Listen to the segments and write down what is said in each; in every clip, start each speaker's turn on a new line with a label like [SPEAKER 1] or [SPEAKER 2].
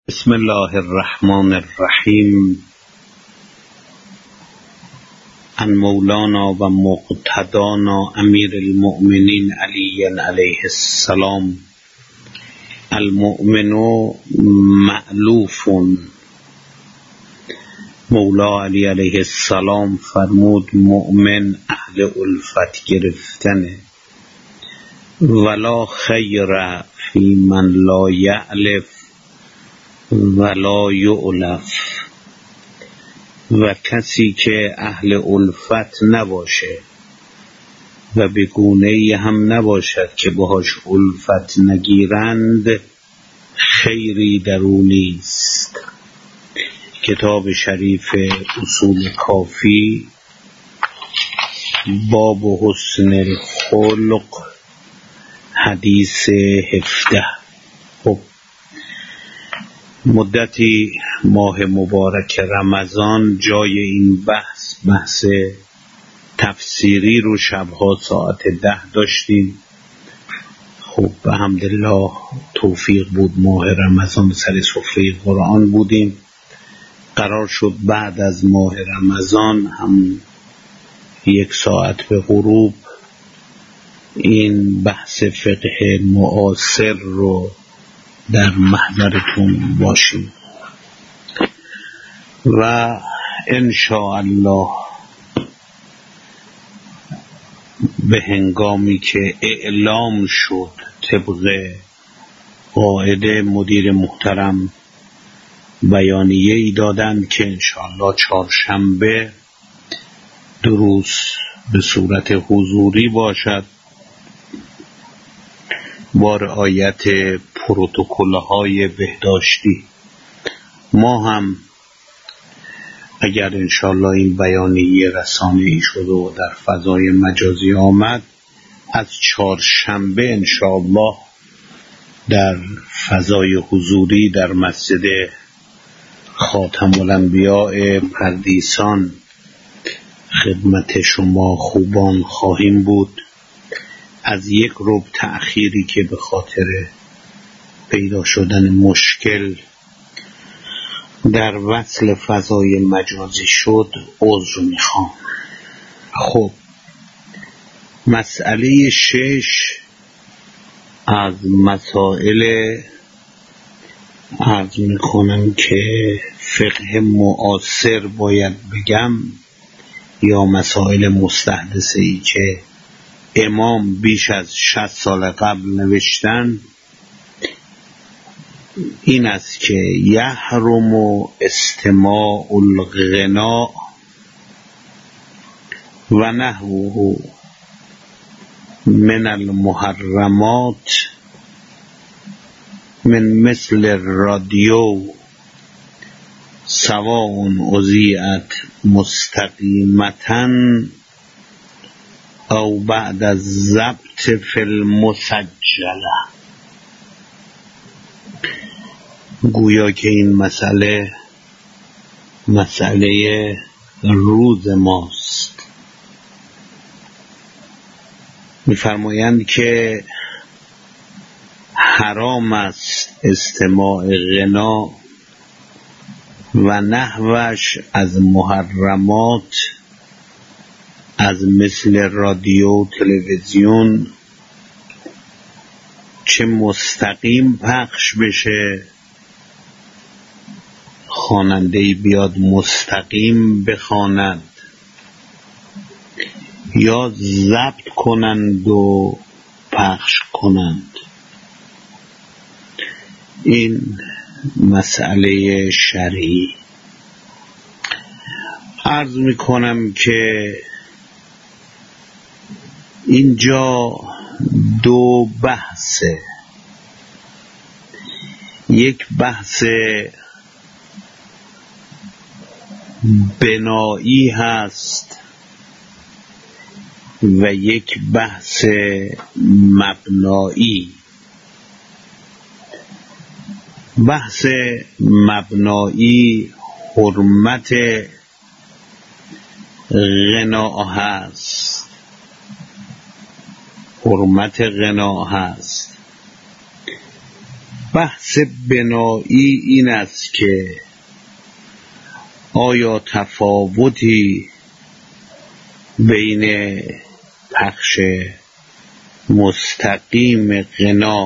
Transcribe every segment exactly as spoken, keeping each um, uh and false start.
[SPEAKER 1] بسم الله الرحمن الرحیم. عن مولانا و مقتدانا امیر المؤمنین علی علیه السلام. المؤمن مألوف. مولا علی علیه السلام فرمود مؤمن اهل الفت گرفتنه. ولا خیر فی من لا یألف ولا یؤلف. و کسی که اهل الفت نباشه و به گونه‌ای هم نباشد که باهاش الفت نگیرند خیری در او نیست. کتاب شریف اصول کافی باب حسن الخلق حدیث هفده. خب مدتی ماه مبارک رمضان جای این بحث بحث تفسیری رو شبها ساعت ده داشتیم. خب به حمدالله توفیق بود، ماه رمضان سر سفره قرآن بودیم. قرار شد بعد از ماه رمضان هم یک ساعت به غروب این بحث فقه معاصر رو در محضرتون باشیم و انشاءالله به هنگامی که اعلام شد طبق قاعده مدیر محترم بیانیه ای دادند که انشاءالله چهارشنبه دروس به صورت حضوری باشد با رعایت پروتکل‌های بهداشتی. ما هم اگر انشاءالله این بیانیه رسانه‌ای شد و در فضای مجازی آمد، از چهارشنبه انشاءالله در فضای حضوری در مسجد خاتم الانبیاء پردیسان خدمت شما خوبان خواهیم بود. از یک ربع تأخیری که به خاطر پیدا شدن مشکل در وصل فضای مجازی شد عذر میخوام. خب مسئله شش از مسائل عرض میکنم که فقه معاصر باید بگم یا مسائل مستحدثه ای که امام بیش از شصت سال قبل نوشتن، این است که یحرم استماع الغناء و نحوه من المحرمات من مثل الرادیو سواء اذیعت مستقیمتاً او بعد از ضبط فی المسجله. گویا که این مسئله مسئله روز ماست. می‌فرمایند که حرام است استماع غنا و نحوش از محرمات از مثل رادیو تلویزیون، چه مستقیم پخش بشه، خواننده‌ای بیاد مستقیم بخواند یا ضبط کنند و پخش کنند. این مسئله شرعی. عرض میکنم که اینجا دو بحثه. یک بحث بنایی هست و یک بحث مبنایی. بحث مبنایی حرمت غنا هست. حرمت غنا هست بحث بنایی این است که آیا تفاوتی بین پخش مستقیم غنا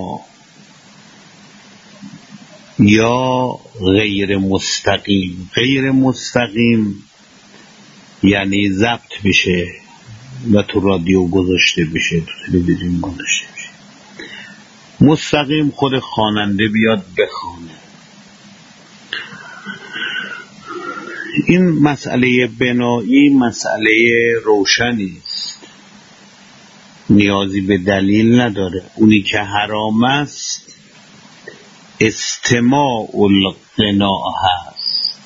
[SPEAKER 1] یا غیر مستقیم؟ غیر مستقیم یعنی ضبط بشه و تو رادیو گذاشته بشه، تو تلویزیون گذاشته بشه. مستقیم خود خواننده بیاد بخونه. این مسئله بنایی مسئله روشنی است، نیازی به دلیل نداره. اونی که حرام است استماع الغنا هست.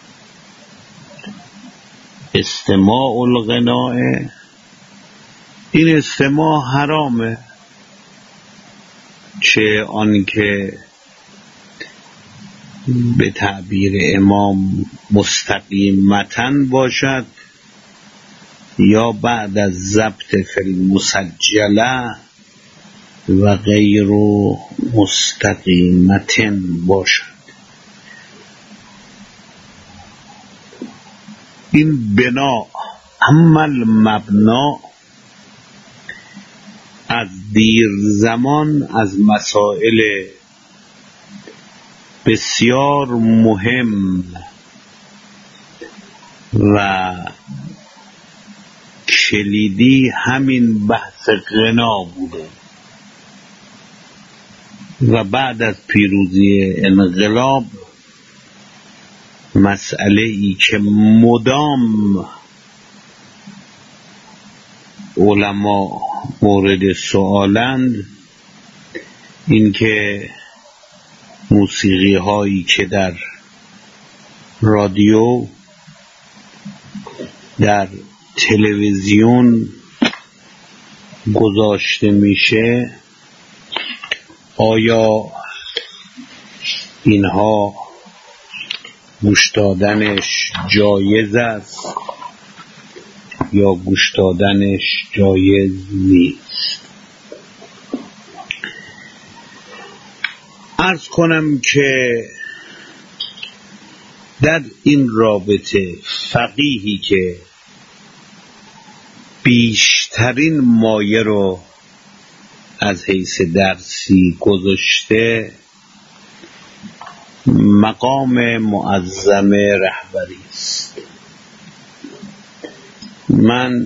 [SPEAKER 1] استماع الغنا، این استماع حرامه، چه آن که به تعبیر امام مستقیمتن باشد یا بعد از ضبط فی المسجله و غیر مستقیمتن باشد. این بنا عمل مبنا از دیر زمان از مسائل بسیار مهم و کلیدی همین بحث غنا بوده و بعد از پیروزی انقلاب مسئله ای که مدام علما مورد سؤالند این که موسیقی هایی که در رادیو، در تلویزیون گذاشته میشه، آیا اینها گوش دادنش جایز است یا گوش دادنش جایز نیست؟ عرض کنم که در این رابطه فقیهی که بیشترین مایه رو از حیث درسی گذاشته مقام معظم رهبری است. من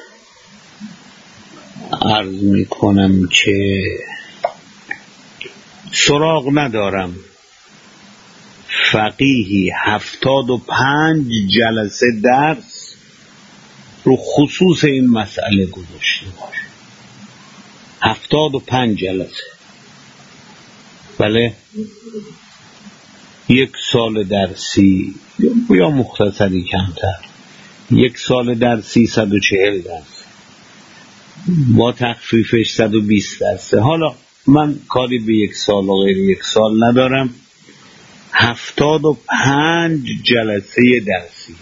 [SPEAKER 1] عرض می کنم که سراغ ندارم فقیهی هفتاد و پنج جلسه درس رو خصوص این مسئله گذاشته باشه. هفتاد و پنج جلسه، بله، یک سال درسی یا مختصری کمتر، یک سال درسی صد و چهل درس، با تخفیفش صد و بیست درسه. حالا من کاری به یک سال و غیر یک سال ندارم. هفتاد و پنج جلسه درسی،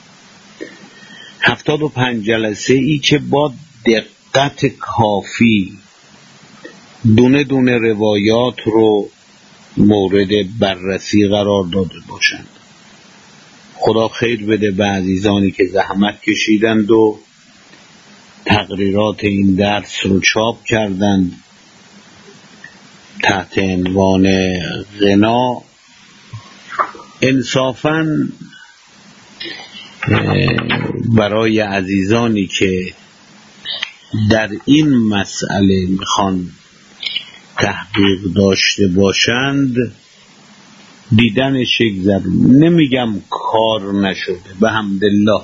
[SPEAKER 1] هفتاد و پنج جلسه ای که با دقت کافی دونه دونه روایات رو مورد بررسی قرار داده باشند. خدا خیر بده به عزیزانی که زحمت کشیدند و تقریرات این درس رو چاپ کردند تحت عنوان غنا. انصافاً برای عزیزانی که در این مسئله میخوان تحقیق داشته باشند دیدنش یک ضرور. نمیگم کار نشده، به حمدالله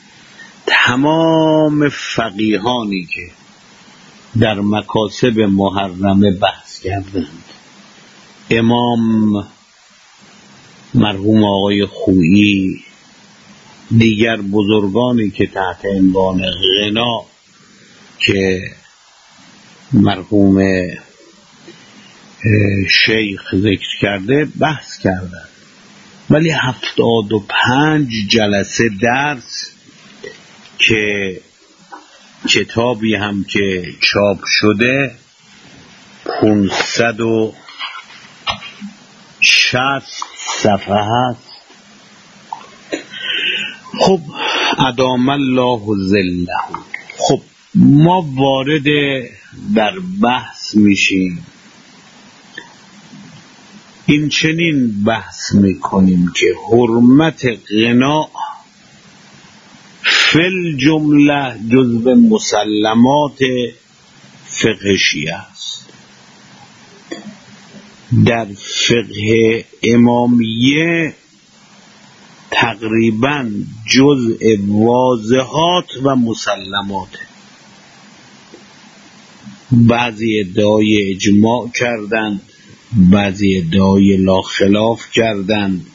[SPEAKER 1] تمام فقیهانی که در مکاسب محرمه بحث کردند، امام مرحوم آقای خویی، دیگر بزرگانی که تحت عنوان غنا که مرحوم شیخ ذکر کرده بحث کردند، ولی هفتاد و پنج جلسه درس که کتابی هم که چاپ شده پونصد و شصت صفحه هست. خب ادام الله ظله. خب ما وارد در بحث میشیم. این چنین بحث میکنیم که حرمت غنا فل جمله جزو مسلمات فقه شیعه است. در فقه امامیه تقریبا جزء واضحات و مسلمات. بعضی ادعای اجماع کردند، بعضی ادعای لا خلاف کردند.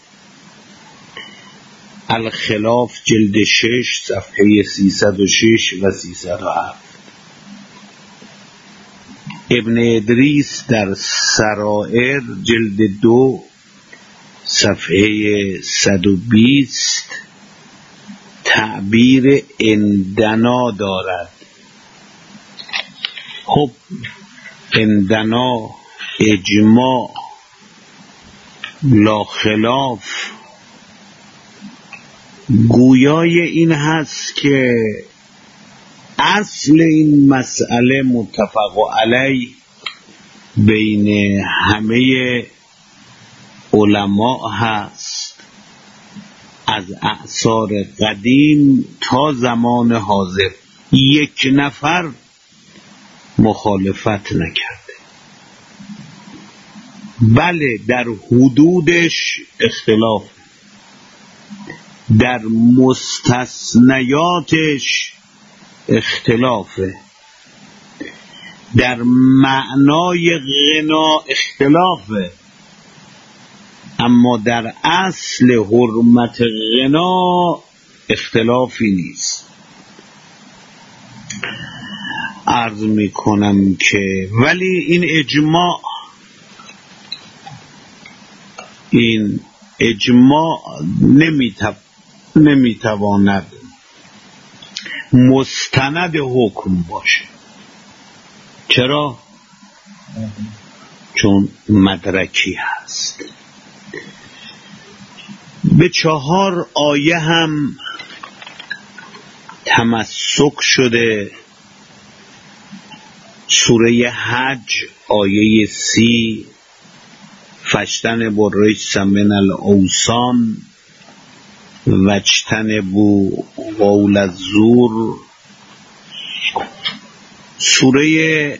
[SPEAKER 1] الخلاف جلد شش صفحه سیصد و شش و سیصد و هفت. ابن ادریس در سرائر جلد دو صفحه صد و بیست تعبیر اندنا دارد. خب اندنا، اجماع، لا خلاف، گویای این هست که اصل این مسئله متفق علیه بین همه علما هست، از اعصار قدیم تا زمان حاضر یک نفر مخالفت نکرده. بله در حدودش اختلاف، در مستثنیاتش اختلافه، در معنای غنا اختلافه، اما در اصل حرمت غنا اختلافی نیست. عرض می کنم که ولی این اجماع این اجماع نمیتو... نمیتواند مستند حکم باشه. چرا؟ چون مدرکی هست. به چهار آیه هم تمسک شده. سوره حج آیه سی، فاجتنبوا الرجس من الاوثان واجتنبوا قول الزور. سوره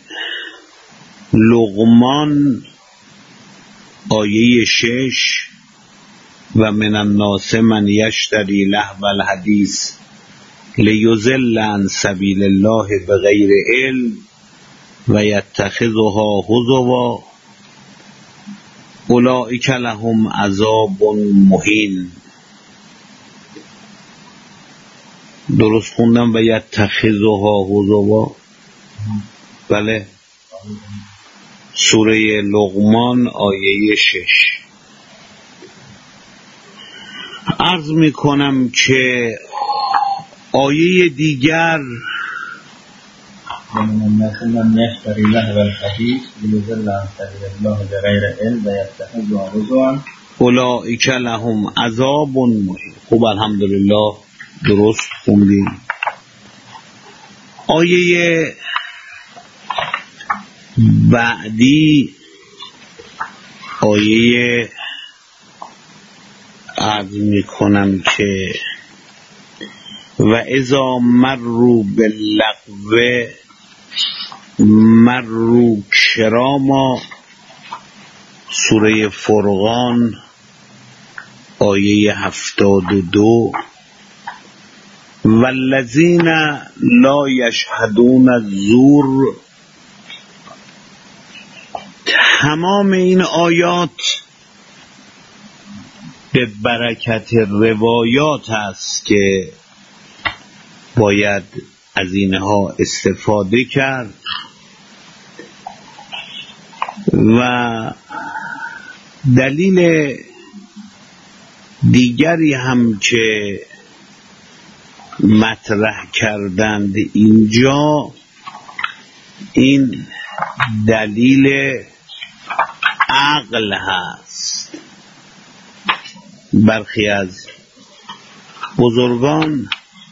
[SPEAKER 1] لقمان آیه شش، و من الناس من یشتری لهو الحدیث لیضل عن سبیل الله بغیر علم و یتخذها هزوا اولئک لهم عذاب مهین. درست خوندم؟ و یتخذها هزوا. بله، سوره لقمان آیه شش. عرض می کنم که آیه دیگر اولئک لهم عذاب مهین. خوب، الحمدلله درست خوندیم. آیه بعدی آیه عرض می کنم که و اذا مروا باللغو مروا کراما. سوره فرقان آیه هفتاد و دو. والذین لا یشهدون الزور. تمام این آیات به برکت روایات است که باید از اینها استفاده کرد و دلیل دیگری هم که مطرح کردند اینجا، این دلیل عقل هست. برخی از بزرگان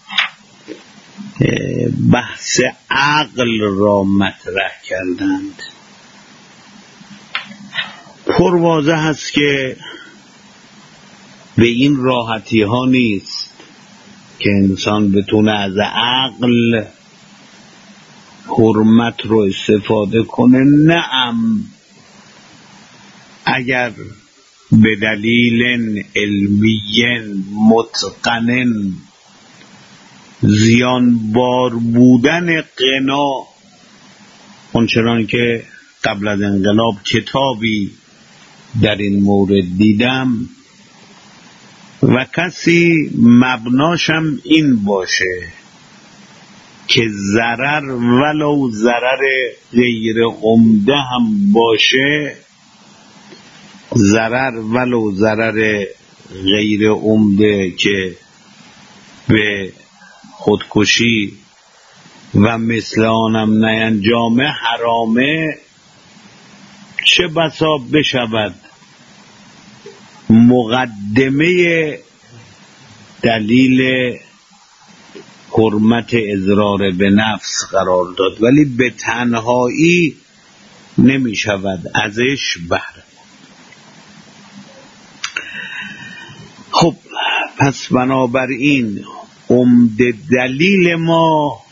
[SPEAKER 1] بحث عقل را مطرح کردند. پر واضح است که به این راحتی ها نیست که انسان بتونه از عقل حرمت رو استفاده کنه. نعم، اگر به دلیل علمی متقن زیانبار بودن قنا، اونچنان که قبل از انقلاب کتابی در این مورد دیدم و کسی مبناشم این باشه که ضرر ولو ضرر غیر عمده هم باشه، ضرر ولو ضرر غیر عمده که به خودکشی و مثل آنم نینجامه حرامه، چه بسا بشود مقدمه دلیل حرمت اضرار به نفس قرار داد، ولی به تنهایی نمی شود ازش بهره. خب پس بنابراین عمده دلیل ما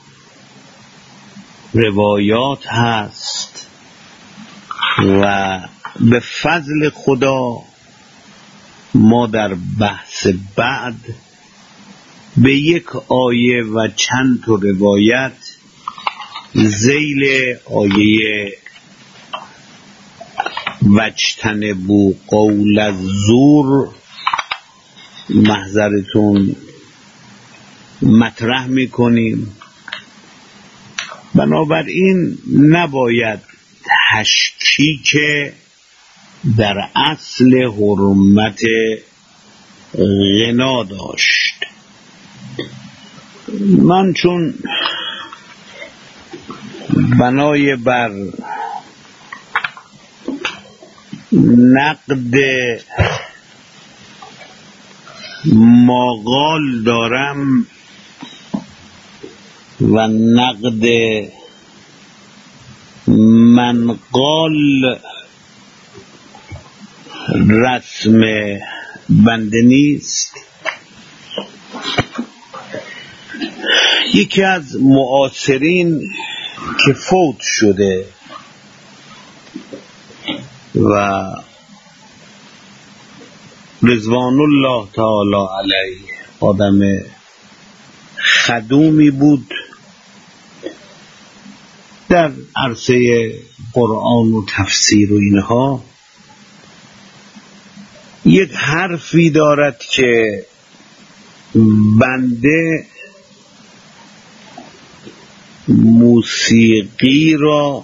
[SPEAKER 1] روایات هست و به فضل خدا ما در بحث بعد به یک آیه و چند تا روایت ذیل آیه وجتنبوا قول الزور محضرتون مطرح میکنیم. بنابراین نباید تشکیک در اصل حرمت غنا داشت. من چون بنای بر نقد ماقال دارم و نقد منقال رسم بنده نیست، یکی از معاصرین که فوت شده و رضوان الله تعالی علیه آدم خدومی بود در عرصه قرآن و تفسیر و اینها، یک حرفی دارد که بنده موسیقی را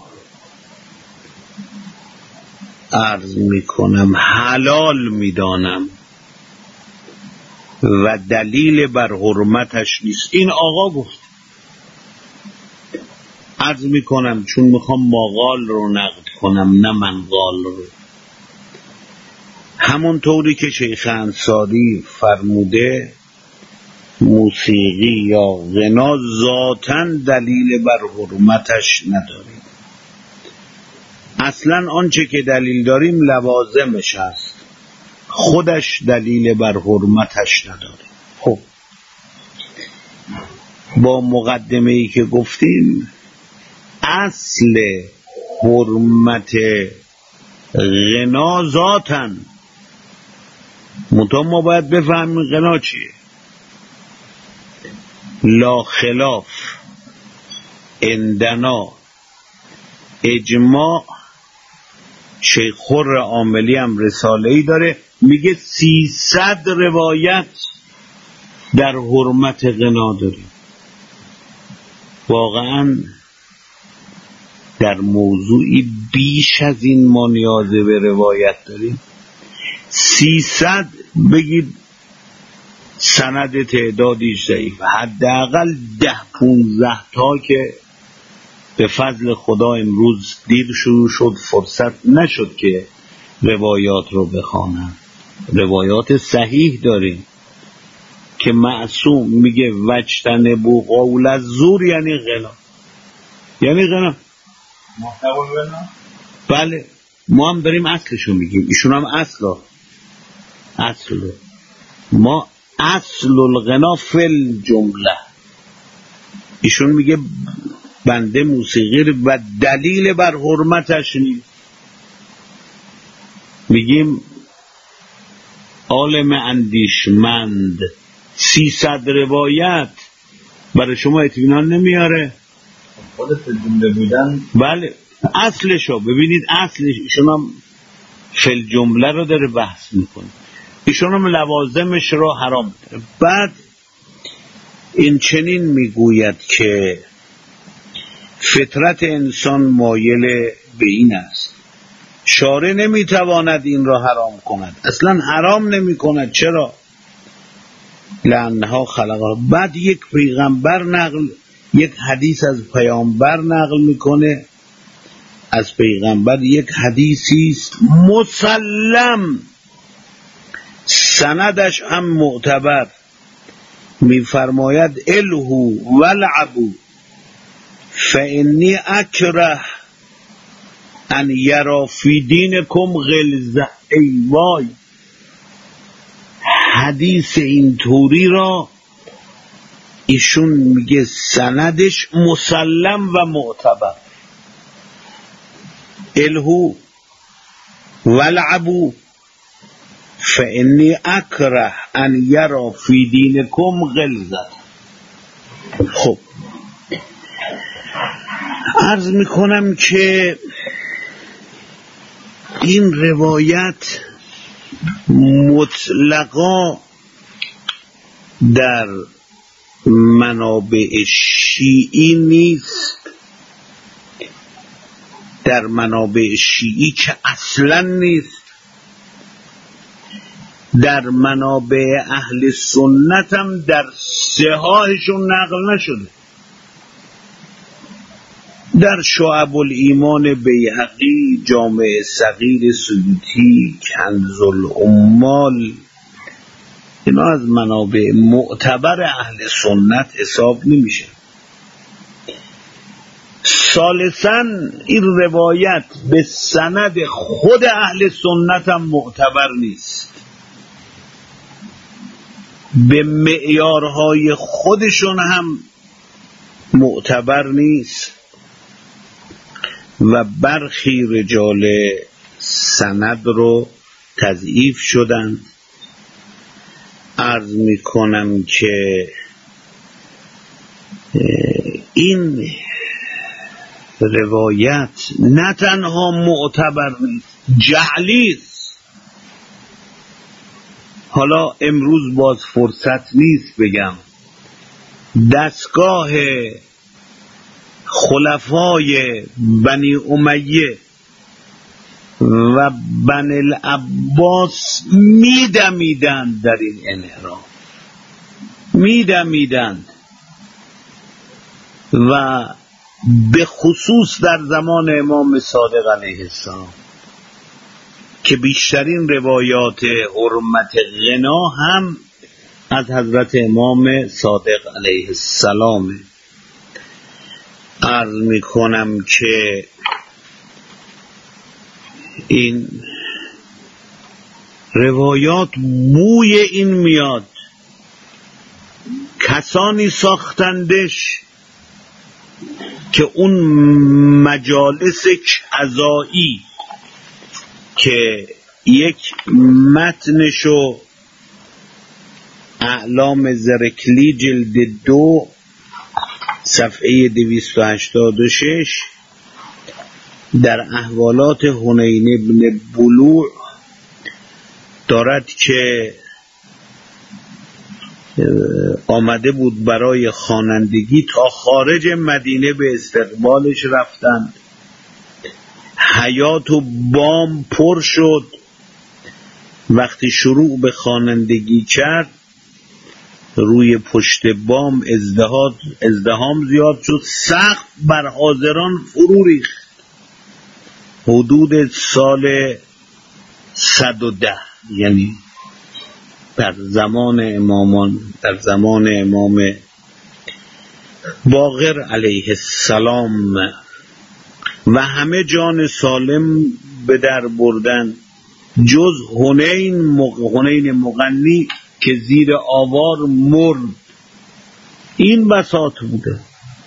[SPEAKER 1] عرض می کنم حلال می دانم و دلیل بر حرمتش نیست. این آقا گفت. عرض می کنم چون میخوام ماقال رو نقد کنم نه منقال رو. همون طوری که شیخ انصاری فرموده موسیقی یا غنا ذاتاً دلیل بر حرمتش نداریم. اصلاً آنچه که دلیل داریم لوازمش هست، خودش دلیل بر حرمتش نداریم. خب با مقدمه‌ای که گفتیم اصل حرمت غنا ذاتاً، منتها ما باید بفهمیم غنا چیه. لا خلاف عندنا اجماع. شیخ خر عاملی هم رساله‌ای داره میگه سیصد روایت در حرمت غنا داریم. واقعا در موضوعی بیش از این ما نیاز به روایت داریم. سیصد بگید سند تعدادیش ضعیف، حداقل ده پونزده تا که به فضل خدا امروز دیر شروع شد، فرصت نشد که روایات رو بخوانم. روایات صحیح داریم که معصوم میگه وجتنبوا قول الزور یعنی غنا، یعنی غنا
[SPEAKER 2] محتوا غنا.
[SPEAKER 1] بله ما هم داریم اصلشو میگیم، ایشون هم اصلا اصل ما اصل الغنا فی الجمله. ایشون میگه بنده موسیقی و دلیل بر حرمتش نیست. میگیم عالم اندیشمند سیصد روایت برای شما اطمینان نمیاره؟
[SPEAKER 2] خودت جمله بودن.
[SPEAKER 1] بله اصلشو ببینید، اصلش ایشون هم فی الجمله رو داره بحث میکنه، ایشون هم لوازمش رو حرام داره. بعد این چنین میگوید که فطرت انسان مایل به این است، شارع نمیتواند این را حرام کند، اصلا حرام نمی کند. چرا؟ لعنها خلقها. بعد یک پیغمبر نقل، یک حدیث از پیامبر نقل میکنه، از پیغمبر یک حدیثی است مسلم، سندش هم معتبر، میفرماید الهو ولعبو فانی اکره ان یرا فی دینکم غلظه. ای وای، حدیث اینطوری را ایشون میگه سندش مسلم و معتبر، الهو ولعبو فانی اکره ان یرا فی دینکم غلظه. خب عرض میکنم که این روایت مطلقا در منابع شیعی نیست، در منابع شیعی که اصلا نیست، در منابع اهل سنت هم در صحاحشون نقل نشده. در شعب الایمان بیهقی، جامع صغیر سیوطی، کنز العمال، اینا از منابع معتبر اهل سنت حساب نمیشه. ثالثاً این روایت به سند خود اهل سنت هم معتبر نیست، به معیارهای خودشون هم معتبر نیست و برخی رجال سند رو تضعیف شدن. عرض می کنم که این روایت نه تنها معتبر نیست، جعلی است. حالا امروز باز فرصت نیست بگم دستگاه خلفای بنی امیه و بنی العباس میدمیدند در این انحراف، میدمیدند و به خصوص در زمان امام صادق علیه السلام که بیشترین روایات حرمت غنا هم از حضرت امام صادق علیه السلام. عرض می کنم که این روایات بوی این میاد، کسانی ساختندش که اون مجالس قضایی که یک متنشو اعلام زرکلی جلد دو صفحه دویست و هشتاد و شش در احوالات حنین ابن بلوع دارد که آمده بود برای خوانندگی، تا خارج مدینه به استقبالش رفتند، حیاط و بام پر شد. وقتی شروع به خوانندگی کرد روی پشت بام ازدهاد ازدهام زیاد شد، سقف بر حاضران فرو ریخت. حدود سال صد و ده، یعنی در زمان امامان، در زمان امام باقر علیه السلام و همه جان سالم به در بردن جز حنین مق... حنین مغنی که زیر آوار مرد. این بساط بوده.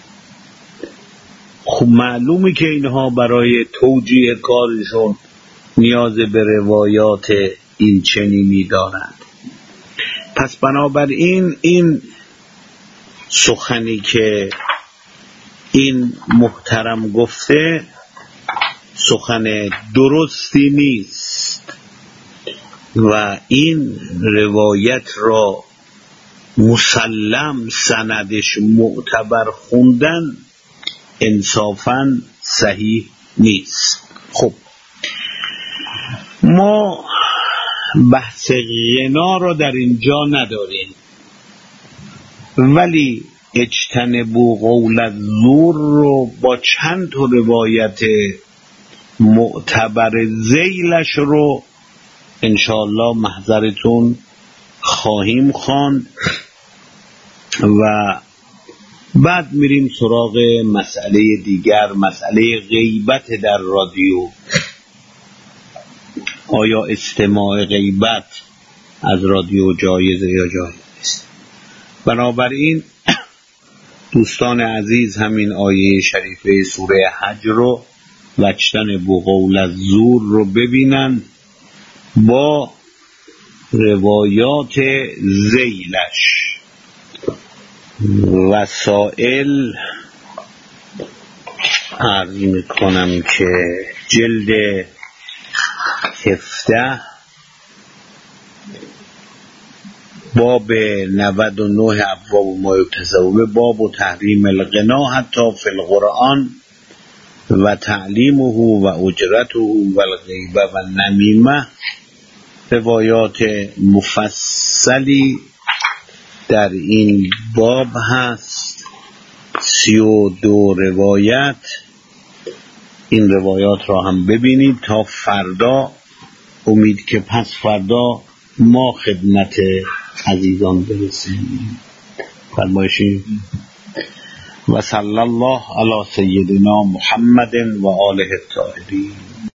[SPEAKER 1] خب معلومه که اینها برای توجیه کارشون نیاز به روایات این چنینی دارند. پس بنابراین این سخنی که این محترم گفته سخن درستی نیست و این روایت را مسلم سندش معتبر خوندن انصافاً صحیح نیست. خب ما بحث غنا را در اینجا نداریم، ولی اجتنبوا قول الزور رو با چند تا روایت معتبر ذیلش رو انشاءالله محضرتون خواهیم خواند و بعد میریم سراغ مسئله دیگر، مسئله غیبت در رادیو. آیا استماع غیبت از رادیو جایزه یا جایز نیست؟ بنابراین دوستان عزیز همین آیه شریفه سوره حج رو واجتنبوا قول الزور رو ببینن با روایات ذیلش. وسائل عرض میکنم که جلد هفده باب نود و نه ابواب ما یکتسب به باب و تحریم الغنا حتی فی القرآن و تعلیمه و اجرته و الغیبه و نمیمه، روایات مفصلی در این باب هست، سی و دو روایت. این روایات را هم ببینید تا فردا، امید که پس فردا ما خدمت عزیزان برسیم. فرمایشید و صلی الله علی سیدنا محمد و آله الطاهرین.